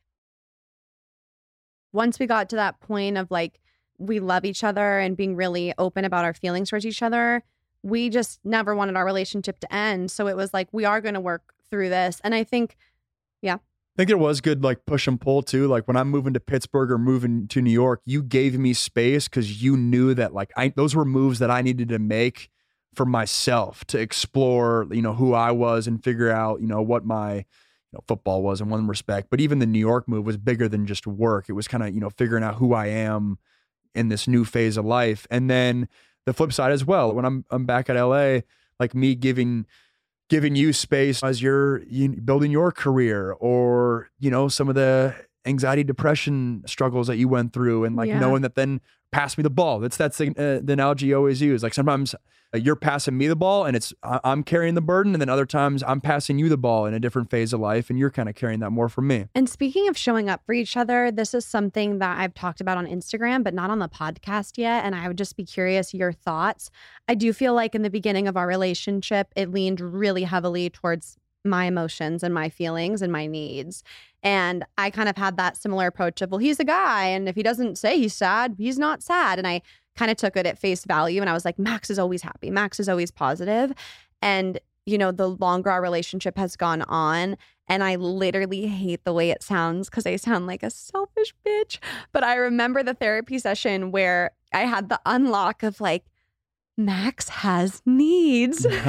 Once we got to that point of like, we love each other and being really open about our feelings towards each other, we just never wanted our relationship to end. So it was like, we are going to work through this. And I think, yeah. I think there was good like push and pull too. Like when I'm moving to Pittsburgh or moving to New York, you gave me space because you knew that like I those were moves that I needed to make for myself to explore, you know, who I was and figure out, you know, what my you know, football was in one respect. But even the New York move was bigger than just work. It was kind of, you know, figuring out who I am in this new phase of life. And then the flip side as well, when I'm I'm back at L A, like me giving giving you space as you're you, building your career, or, you know, some of the anxiety, depression struggles that you went through, and like yeah. knowing that then pass me the ball. That's that's the, uh, the analogy you always use. Like sometimes uh, you're passing me the ball and it's I, I'm carrying the burden, and then other times I'm passing you the ball in a different phase of life and you're kind of carrying that more for me. And speaking of showing up for each other, this is something that I've talked about on Instagram, but not on the podcast yet. And I would just be curious your thoughts. I do feel like in the beginning of our relationship, it leaned really heavily towards my emotions and my feelings and my needs. And I kind of had that similar approach of, well, he's a guy, and if he doesn't say he's sad, he's not sad. And I kind of took it at face value. And I was like, Max is always happy. Max is always positive. And, you know, the longer our relationship has gone on, and I literally hate the way it sounds because I sound like a selfish bitch. But I remember the therapy session where I had the unlock of like, Max has needs. And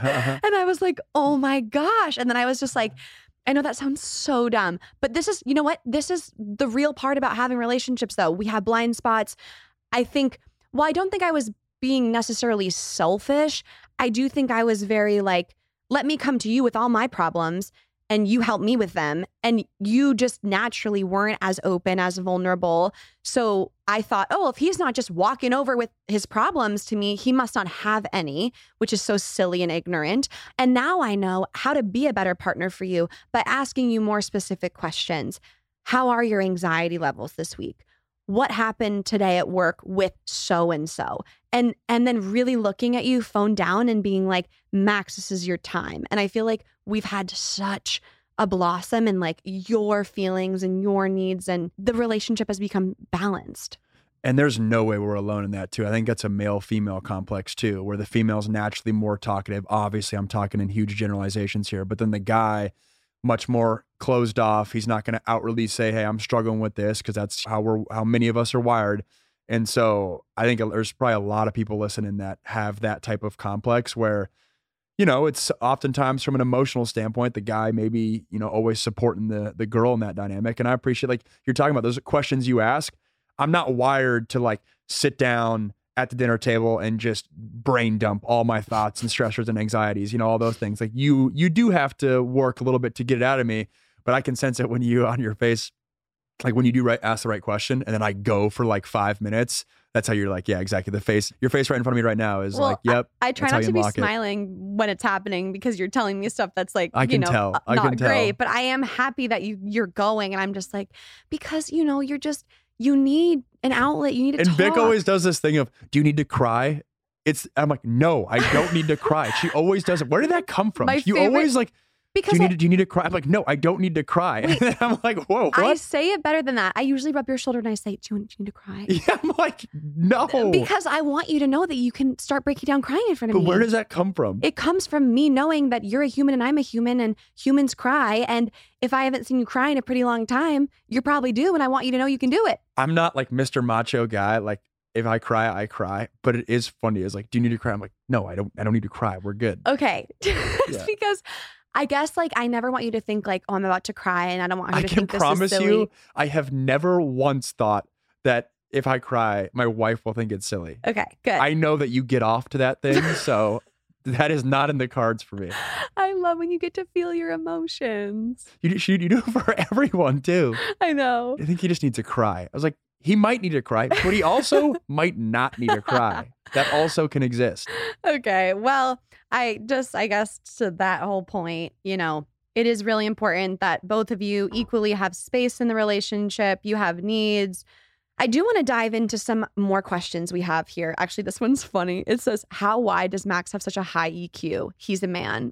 I was like, oh my gosh. And then I was just like, I know that sounds so dumb, but this is, you know what? This is the real part about having relationships though. We have blind spots. I think, well, I don't think I was being necessarily selfish. I do think I was very like, let me come to you with all my problems and you help me with them. And you just naturally weren't as open, as vulnerable. So I thought, oh, if he's not just walking over with his problems to me, he must not have any, which is so silly and ignorant. And now I know how to be a better partner for you by asking you more specific questions. How are your anxiety levels this week? What happened today at work with so-and-so? And and then really looking at you phone down and being like, Max, this is your time. And I feel like we've had such a blossom in like your feelings and your needs, and the relationship has become balanced. And there's no way we're alone in that too. I think that's a male-female complex too, where the female's naturally more talkative. Obviously, I'm talking in huge generalizations here, but then the guy, much more closed off. He's not going to outwardly say, hey, I'm struggling with this, because that's how we're, how many of us are wired. And so I think there's probably a lot of people listening that have that type of complex where, you know, it's oftentimes from an emotional standpoint, the guy maybe, you know, always supporting the the girl in that dynamic. And I appreciate, like you're talking about those questions you ask. I'm not wired to like sit down at the dinner table and just brain dump all my thoughts and stressors and anxieties, you know, all those things. Like you, you do have to work a little bit to get it out of me, but I can sense it when you on your face, like when you do right, ask the right question, and then I go for like five minutes. That's how you're like, yeah, exactly. The face, your face right in front of me right now is well, like, yep. I, I try not to be smiling it. when it's happening, because you're telling me stuff that's like, I can you know, tell. I not can tell. great. But I am happy that you you're going, and I'm just like, because you know, you're just you need an outlet. You need to and talk. Vic always does this thing of, do you need to cry? It's I'm like, no, I don't need to cry. She always does it. Where did that come from? My you favorite- always like. Because do you I, need to, do you need to cry? I'm like, no, I don't need to cry. And then I'm like, whoa, what? I say it better than that. I usually rub your shoulder and I say, do you, do you need to cry? Yeah, I'm like, no. Because I want you to know that you can start breaking down crying in front of But me. where does that come from? It comes from me knowing that you're a human and I'm a human and humans cry. And if I haven't seen you cry in a pretty long time, you probably do. And I want you to know you can do it. I'm not like Mister Macho guy. Like if I cry, I cry. But it is funny. It's like, do you need to cry? I'm like, no, I don't. I don't need to cry. We're good. Okay. It's Yeah. because I guess like I never want you to think like, oh, I'm about to cry and I don't want you I to can think this promise is silly. you, I have never once thought that if I cry, my wife will think it's silly. Okay, good. I know that you get off to that thing, so that is not in the cards for me. I love when you get to feel your emotions. You, do- you do it for everyone too. I know. I think he just needs to cry. I was like, he might need to cry, but he also might not need to cry. That also can exist. Okay. Well, I just, I guess to that whole point, you know, it is really important that both of you equally have space in the relationship. You have needs. I do want to dive into some more questions we have here. Actually, this one's funny. It says, how wide does Max have such a high E Q? He's a man.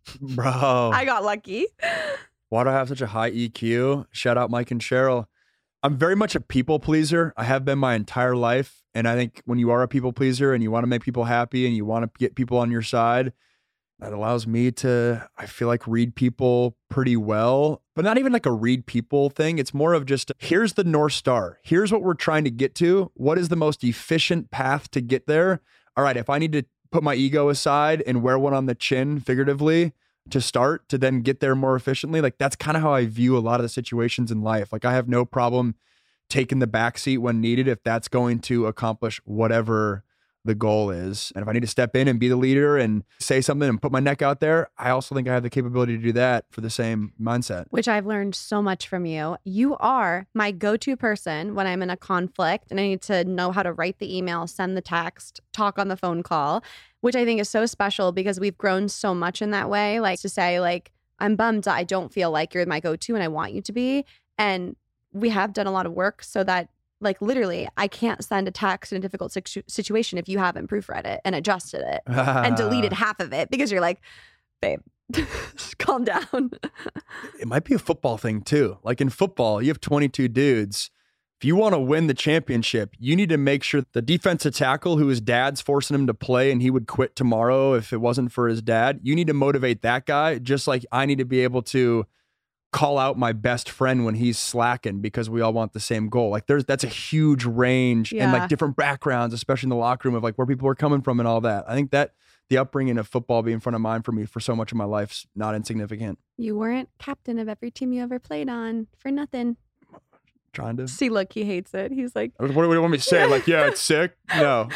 Bro. I got lucky. Why do I have such a high E Q? Shout out Mike and Cheryl. I'm very much a people pleaser. I have been my entire life. And I think when you are a people pleaser and you want to make people happy and you want to get people on your side, that allows me to, I feel like, read people pretty well, but not even like a read people thing. It's more of just, here's the North Star. Here's what we're trying to get to. What is the most efficient path to get there? All right, if I need to put my ego aside and wear one on the chin, figuratively, to start to then get there more efficiently, like that's kind of how I view a lot of the situations in life. Like I have no problem taking the backseat when needed if that's going to accomplish whatever the goal is. And if I need to step in and be the leader and say something and put my neck out there, I also think I have the capability to do that for the same mindset. Which I've learned so much from you. You are my go-to person when I'm in a conflict and I need to know how to write the email, send the text, talk on the phone call, which I think is so special because we've grown so much in that way. Like to say like, I'm bummed I don't feel like you're my go-to and I want you to be. And we have done a lot of work so that like literally I can't send a text in a difficult situ- situation if you haven't proofread it and adjusted it and deleted half of it because you're like, babe, calm down. It might be a football thing too. Like in football, you have twenty-two dudes. If you want to win the championship, you need to make sure the defensive tackle who his dad's forcing him to play and he would quit tomorrow if it wasn't for his dad, you need to motivate that guy just like I need to be able to call out my best friend when he's slacking because we all want the same goal. Like there's, that's a huge range Yeah. and like different backgrounds, especially in the locker room of like where people are coming from and all that. I think that the upbringing of football being front of mind for me for so much of my life's not insignificant. You weren't captain of every team you ever played on for nothing. Trying to. See, look, he hates it. He's like, What do you want me to say? Like, yeah, it's sick. No.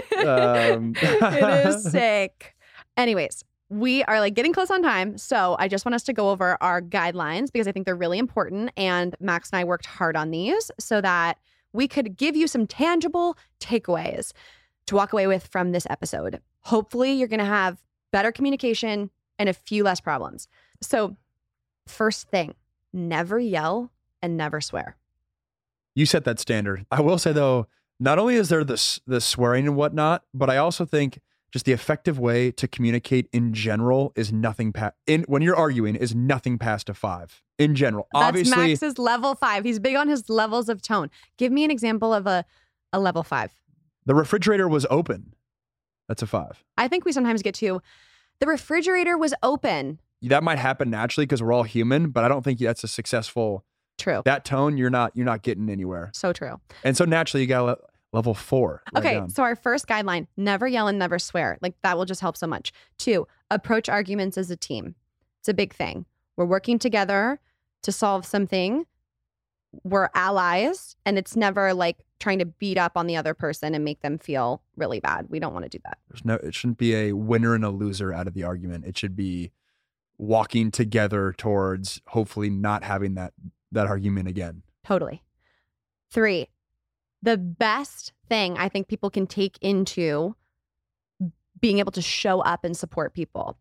Um. it is sick. Anyways, we are like getting close on time. So I just want us to go over our guidelines because I think they're really important. And Max and I worked hard on these so that we could give you some tangible takeaways to walk away with from this episode. Hopefully you're going to have better communication and a few less problems. So first thing, never yell and never swear. You set that standard. I will say though, not only is there this the swearing and whatnot, but I also think just the effective way to communicate in general is nothing past in when you're arguing is nothing past a five in general. That's Obviously, Max's level five. He's big on his levels of tone. Give me an example of a, a level five. the refrigerator was open. That's a five. I think we sometimes get to the refrigerator was open. That might happen naturally because we're all human, but I don't think that's a successful. True. That tone, you're not you're not getting anywhere. So true. And so naturally, you got le- level four. right Okay, down. so our first guideline, never yell and never swear. Like that will just help so much. Two, approach arguments as a team. It's a big thing. We're working together to solve something. We're allies, and it's never like trying to beat up on the other person and make them feel really bad. We don't want to do that. There's no. It shouldn't be a winner and a loser out of the argument. It should be walking together towards hopefully not having that that argument again. Totally. Three, the best thing I think people can take into being able to show up and support people,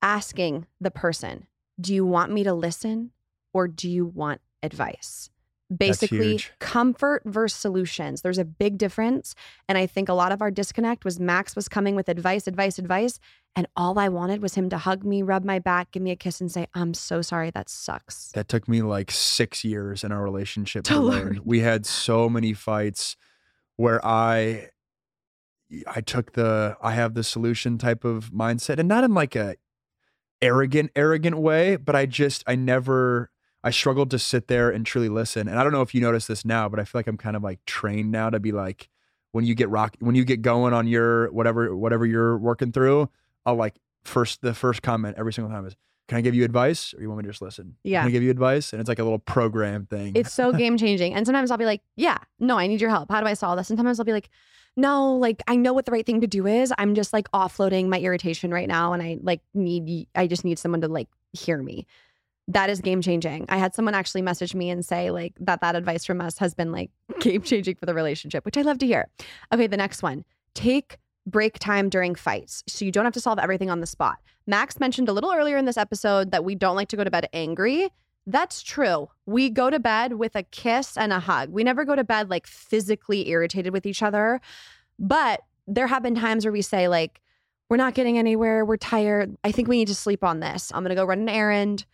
asking the person, do you want me to listen or do you want advice? Basically, huge. comfort versus solutions. There's a big difference. And I think a lot of our disconnect was Max was coming with advice, advice, advice. And all I wanted was him to hug me, rub my back, give me a kiss and say, I'm so sorry. That sucks. That took me like six years in our relationship To to learn. learn. We had so many fights where I, I took the, I have the solution type of mindset, and not in like a arrogant, arrogant way, but I just, I never, I struggled to sit there and truly listen. And I don't know if you notice this now, but I feel like I'm kind of like trained now to be like, when you get rock, when you get going on your, whatever, whatever you're working through, I'll like first, the first comment every single time is, can I give you advice or you want me to just listen? Yeah. Can I give you advice? And it's like a little program thing. It's so game changing. And sometimes I'll be like, yeah, no, I need your help. How do I solve this? And sometimes I'll be like, no, like I know what the right thing to do is. I'm just like offloading my irritation right now. And I like need, I just need someone to like hear me. That is game changing. I had someone actually message me and say like that that advice from us has been like game changing for the relationship, which I love to hear. Okay, the next one. Take break time during fights so you don't have to solve everything on the spot. Max mentioned a little earlier in this episode that we don't like to go to bed angry. That's true. We go to bed with a kiss and a hug. We never go to bed like physically irritated with each other. But there have been times where we say like, we're not getting anywhere. We're tired. I think we need to sleep on this. I'm going to go run an errand.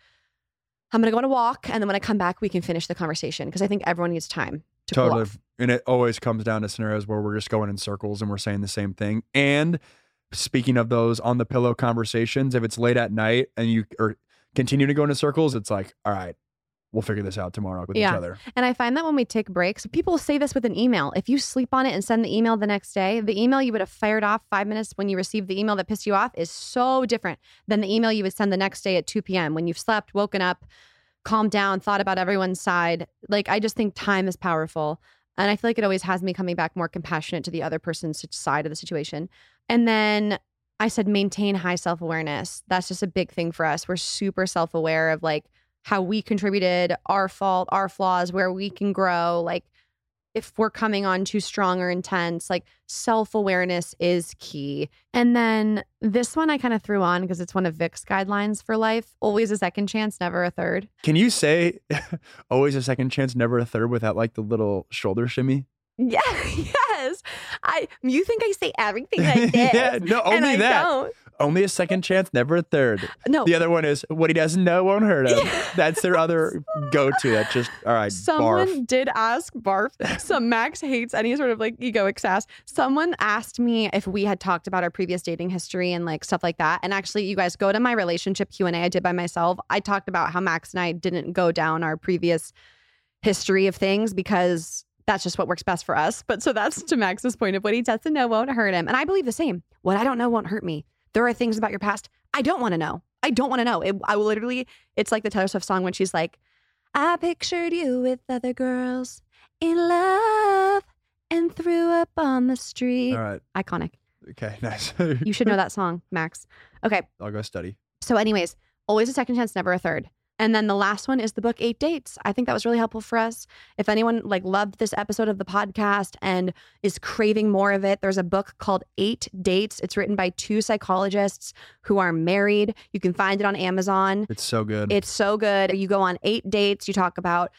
I'm going to go on a walk. And then when I come back, we can finish the conversation because I think everyone needs time to cool Totally. off. And it always comes down to scenarios where we're just going in circles and we're saying the same thing. And speaking of those on the pillow conversations, if it's late at night and you or continue to go into circles, it's like, all right, we'll figure this out tomorrow with Yeah. each other. And I find that when we take breaks, people say this with an email. If you sleep on it and send the email the next day, the email you would have fired off five minutes when you received the email that pissed you off is so different than the email you would send the next day at two p.m. when you've slept, woken up, calmed down, thought about everyone's side. Like, I just think time is powerful. And I feel like it always has me coming back more compassionate to the other person's side of the situation. And then I said, maintain high self-awareness. That's just a big thing for us. We're super self-aware of like how we contributed, our fault, our flaws, where we can grow. Like if we're coming on too strong or intense, like self-awareness is key. And then this one I kind of threw on because it's one of Vic's guidelines for life. Always a second chance, never a third. Can you say always a second chance, never a third without like the little shoulder shimmy? Yeah, yes. I. You think I say everything like this? Yeah, no, and only I that. Don't. Only a second chance, never a third. No. The other one is what he doesn't know won't hurt him. Yes. That's their other go-to. That's just, all right, Someone barf. did ask barf. So Max hates any sort of like egoic sass. Someone asked me if we had talked about our previous dating history and like stuff like that. And actually, you guys go to my relationship Q and A I did by myself. I talked about how Max and I didn't go down our previous history of things because that's just what works best for us. But so that's to Max's point of what he doesn't know won't hurt him. And I believe the same. What I don't know won't hurt me. There are things about your past I don't want to know. I don't want to know. It, I will literally, it's like the Taylor Swift song when she's like, I pictured you with other girls in love and threw up on the street. All right. Iconic. Okay, nice. You should know that song, Max. Okay. I'll go study. So anyways, always a second chance, never a third. And then the last one is the book Eight Dates. I think that was really helpful for us. If anyone like loved this episode of the podcast and is craving more of it, there's a book called Eight Dates. It's written by two psychologists who are married. You can find it on Amazon. It's so good. It's so good. You go on eight dates. You talk about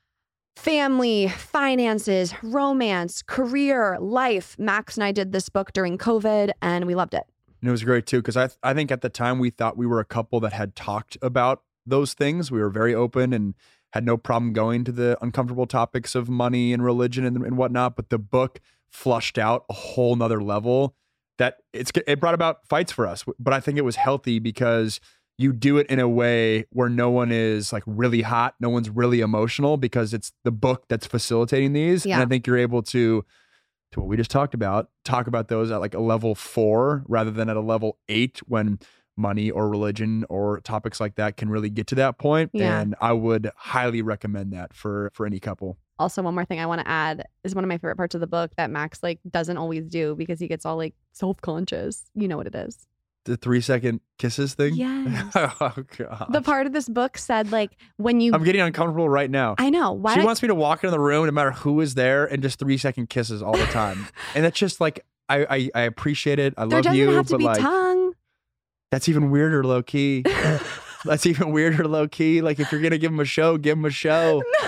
family, finances, romance, career, life. Max and I did this book during COVID and we loved it. And it was great too, because I I think at the time we thought we were a couple that had talked about those things. We were very open and had no problem going to the uncomfortable topics of money and religion and, and whatnot. But the book flushed out a whole nother level that it's it brought about fights for us. But I think it was healthy because you do it in a way where no one is like really hot, no one's really emotional, because it's the book that's facilitating these. Yeah. And I think you're able to, to what we just talked about, talk about those at like a level four rather than at a level eight when money or religion or topics like that can really get to that point. Yeah. And I would highly recommend that for, for any couple. Also, one more thing I want to add is one of my favorite parts of the book that Max like doesn't always do because he gets all like self-conscious. You know what it is. The three second kisses thing? Yes. Oh, God. The part of this book said like when you I'm getting uncomfortable right now. I know. Why she did I- wants me to walk into the room no matter who is there and just three second kisses all the time. And that's just like, I, I, I appreciate it. I there love doesn't you. have to but be like, tongue. that's even weirder low key. That's even weirder low key. Like if you're going to give him a show, give him a show.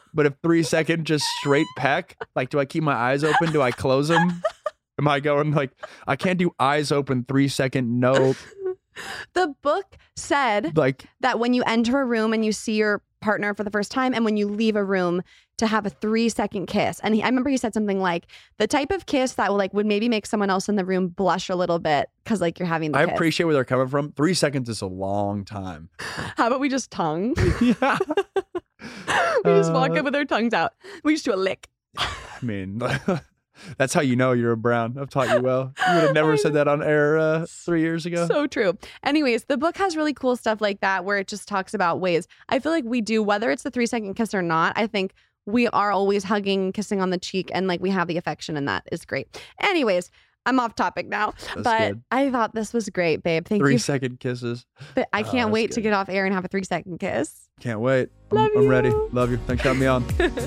But if three second just straight peck, like, do I keep my eyes open? Do I close them? Am I going like, I can't do eyes open, three second, no. The book said Like, that when you enter a room and you see your partner for the first time and when you leave a room to have a three second kiss. And he, I remember he said something like the type of kiss that will like would maybe make someone else in the room blush a little bit because like you're having the I kiss. appreciate where they're coming from. Three seconds is a long time. How about we just tongue? Yeah. We just walk Uh, up with our tongues out. We just do a lick. I mean, that's how you know you're a brown. I've taught you well. You would have never said that on air uh, three years ago. So true. Anyways, the book has really cool stuff like that where it just talks about ways. I feel like we do, whether it's the three second kiss or not, I think we are always hugging, kissing on the cheek, and like we have the affection, and that is great. Anyways, I'm off topic now, That's but good. I thought this was great, babe. Thank Three you. second kisses. But I Oh, can't that's wait to good. get off air and have a three second kiss. Can't wait. I'm, Love I'm ready. you. Love you. Thanks for having me on.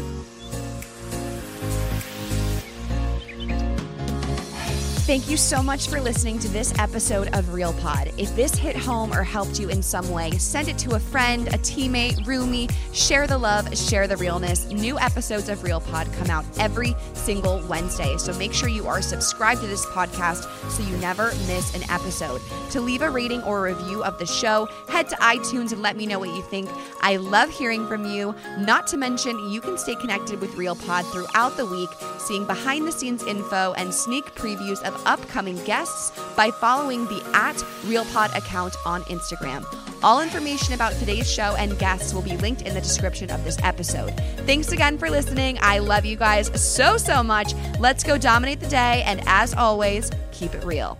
Thank you so much for listening to this episode of Real Pod. If this hit home or helped you in some way, send it to a friend, a teammate, roomie. Share the love, share the realness. New episodes of Real Pod come out every single Wednesday, so make sure you are subscribed to this podcast so you never miss an episode. To leave a rating or a review of the show, head to iTunes and let me know what you think. I love hearing from you. Not to mention, you can stay connected with Real Pod throughout the week, seeing behind the scenes info and sneak previews of upcoming guests by following the at RealPod account on Instagram. All information about today's show and guests will be linked in the description of this episode. Thanks again for listening. I love you guys so, so much. Let's go dominate the day. And as always, keep it real.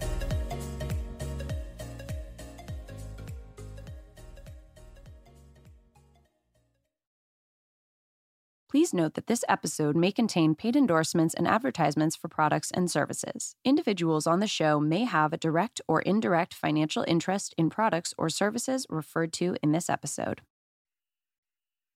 Please note that this episode may contain paid endorsements and advertisements for products and services. Individuals on the show may have a direct or indirect financial interest in products or services referred to in this episode.